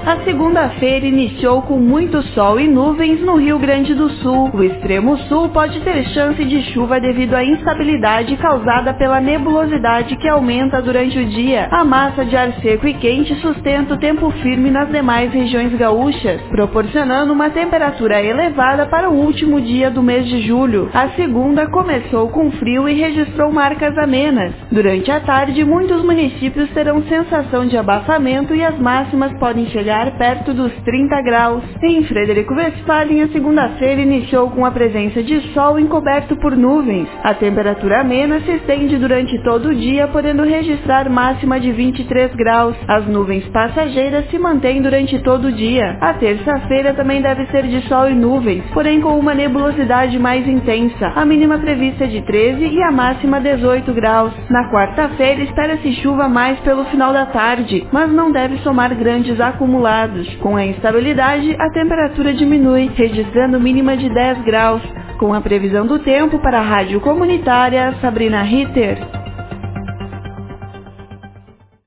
A segunda-feira iniciou com muito sol e nuvens no Rio Grande do Sul. O extremo sul pode ter chance de chuva devido à instabilidade causada pela nebulosidade que aumenta durante o dia. A massa de ar seco e quente sustenta o tempo firme nas demais regiões gaúchas, proporcionando uma temperatura elevada para o último dia do mês de julho. A segunda começou com frio e registrou marcas amenas. Durante a tarde, muitos municípios terão sensação de abafamento e as máximas podem chegar perto dos 30 graus. Em Frederico Westphalen, a segunda-feira iniciou com a presença de sol encoberto por nuvens. A temperatura amena se estende durante todo o dia, podendo registrar máxima de 23 graus. As nuvens passageiras se mantêm durante todo o dia. A terça-feira também deve ser de sol e nuvens, porém com uma nebulosidade mais intensa. A mínima prevista é de 13 e a máxima 18 graus. Na quarta-feira espera-se chuva mais pelo final da tarde, mas não deve somar grandes acumulados. Com a instabilidade, a temperatura diminui, registrando mínima de 10 graus. Com a previsão do tempo para a Rádio Comunitária, Sabrina Ritter.